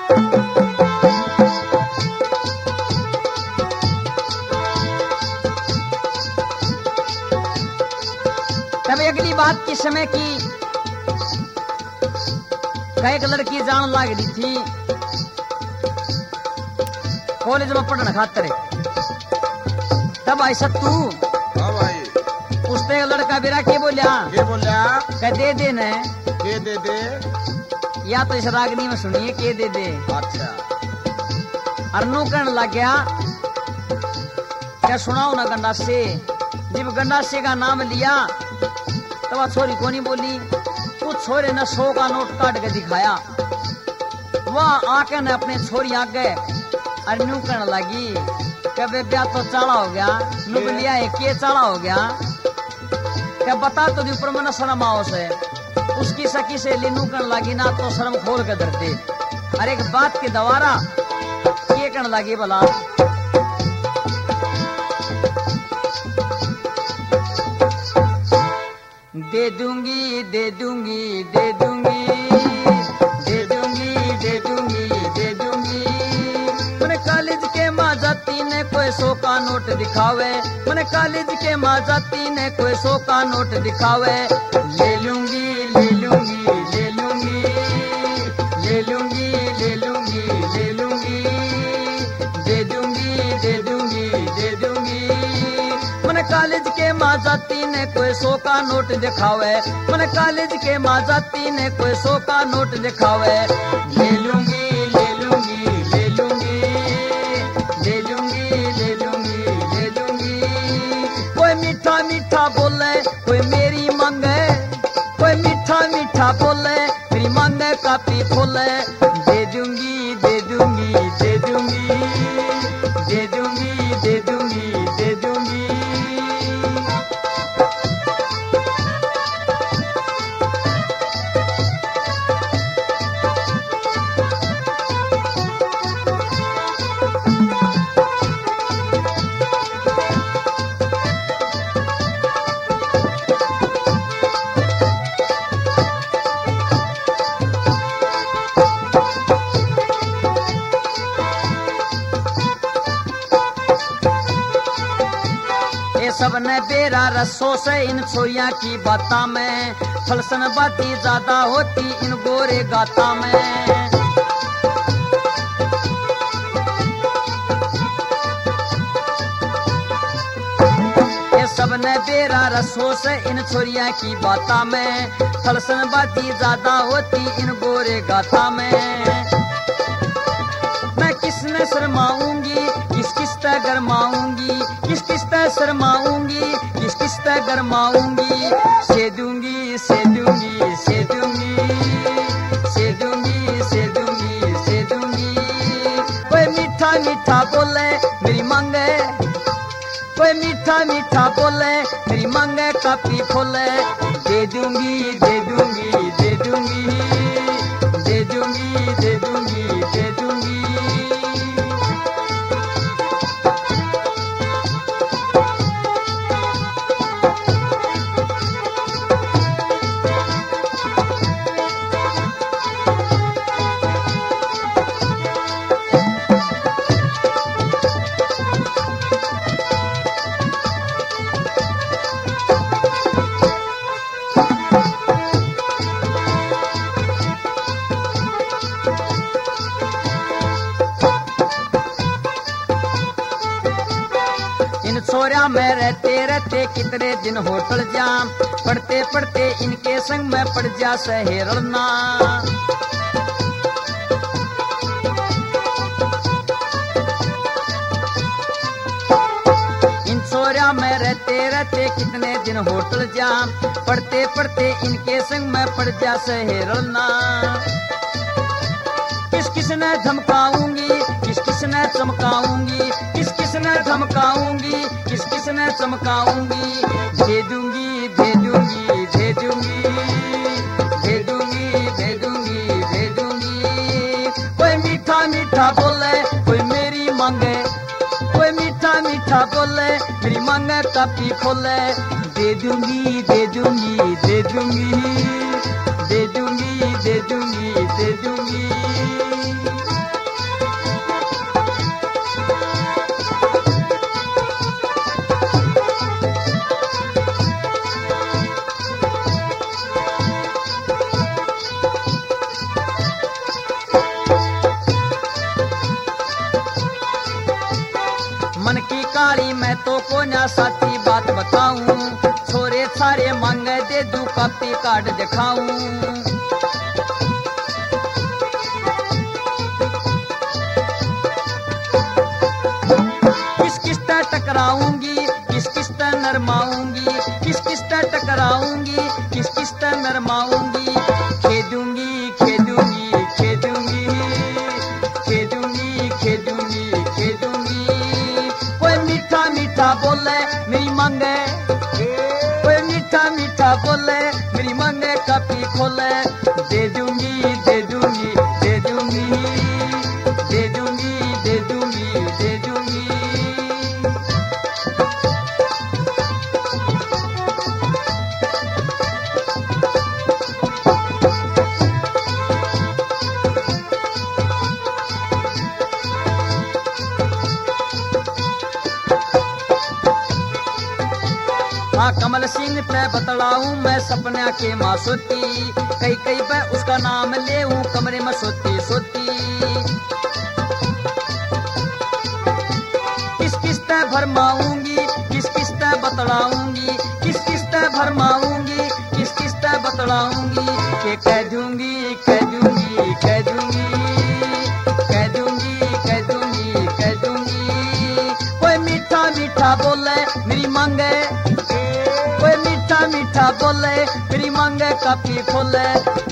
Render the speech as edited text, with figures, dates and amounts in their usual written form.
तब अगली बात किस समय की, एक लड़की जान लाग रही थी कॉलेज में पढ़ने खातर। तब आई सत्तू उसने लड़का बेरा के बोलिया कह दे दे न के दे दे, या तो इस रागनी में सुनिए के दे दे। अच्छा अरनू कहने लग गया क्या सुनाओ ना गंडासे। जब गंडासे का नाम लिया तो वह छोरी को नहीं बोली। कुछ छोरे ने 100 का नोट काट के दिखाया। वह आके ने अपने छोरी आगे अरनू कहने लगी कभी ब्याह तो चाला हो गया, नुक लिया है के चाला हो गया, क्या बता तो ऊपर में न शर्म आओ से। उसकी सखी से लिनू कहने लगी ना तो शर्म खोल के धरते। अरे एक बात के दवारा ये कहने लगी भला दे दूंगी दे दूंगी दे दूंगी दे दूंगी दे दूंगी दे दूंगी। मैंने कॉलेज के माँ जाती ने कोई 100 का नोट दिखावे, मैंने कॉलेज के माँ जाती ने कोई 100 का नोट दिखावे। ले लूंगी ले लूंगी ले लूंगी ले लूंगी ले लूंगी ले लूंगी दे दूंगी दे दूंगी दे दूंगी। मैंने कॉलेज के माँ जाती ने कोई 100 का नोट दिखावे, मैंने कॉलेज के माँ जाती ने कोई 100 का नोट दिखावे। ले लूंगी ले लूंगी ले लूंगी ले लूंगी ले लूंगी ले लूंगी। कोई मीठा मीठा बोले कोई मेरी मांगे, कोई मीठा मीठा बोले मेरी मांगे कापी खोले। दे दूंगी दे दूंगी दे दूंगी दे दूंगी दे दूंगी दे दूंगी। सब ने बेरा रसों से इन छोरिया की बाता में, फलसन बाती ज्यादा होती इन गोरे गाता में। ये सब ने बेरा रसों से इन छोरिया की बाता में, फलसन बाती ज्यादा होती इन गोरे गाता में। मैं किसने शर्माऊंगी किस किस तय गरमाऊंगी, किस किस तय शर्माऊंगी किस किस तय गरमाऊंगी। से दूंगी से दूंगी से दूंगी से दूंगी से दूंगी से दूंगी। कोई मीठा मीठा बोले मेरी मांगे, कोई मीठा मीठा बोले मेरी मांगे कापी खोले। दे दूंगी दे दूंगी दे दूंगी दे दूंगी दे दूंगी दे दूंगी। छोरा में रहते रहते कितने दिन होटल जाम, पढ़ते पढ़ते इनके संग में पड़ जा सहेरना। इन छोरा में रहते रहते कितने दिन होटल जाम, पढ़ते पढ़ते इनके संग में पड़ जा सहेरना। किस किस ने धमकाऊंगी किस किस ने चमकाऊंगी, किस किस ने धमकाऊंगी किस किस ने चमकाऊंगी। दे दूंगी दे दूंगी दे दूंगी दे दूंगी दे दूंगी दे दूंगी। कोई मीठा मीठा बोले कोई मेरी मांगे, कोई मीठा मीठा बोले मेरी मांगे कापी खोले। दे दूंगी दे दूंगी दे दूंगी दे दूंगी दे दूंगी दे दूंगी। को ना साथी बात बताऊं, छोरे सारे मांगे दे दू कॉपी कार्ड दिखाऊं। किस किस से टकराऊंगी, किस किस से नरमाऊंगी, किस किस से टकराऊंगी, किस किस से नरमाऊंगी। खेदूंगी खेदूंगी खेदूंगी खेदूंगी खेदूंगी खेदूंगी। कोई मीठा मीठा बोले मेरी मांगे, कोई मीठा मीठा बोले मेरी मांगे कॉपी खोले। दे दूंगी दे दूंगी दे दूंगी दे दूंगी दे दूंगी दे दूंगी। हाँ कमल सिंह ते बतलाऊं मैं सपना के माँ सोती, कई कई पे उसका नाम ले कमरे में सोती सोती। किस किस ते भरमाऊंगी, किस किस ते बतलाऊंगी, किस किस ते भरमाऊंगी, किस किस ते बतलाऊंगी। के कह दूंगी कह दूंगी कह दूंगी कह दूंगी कह दूंगी कह दूंगी। कोई मीठा मीठा बोले मेरी मांगे, कोई मीठा मीठा बोले मेरी मांगे कॉपी खोले।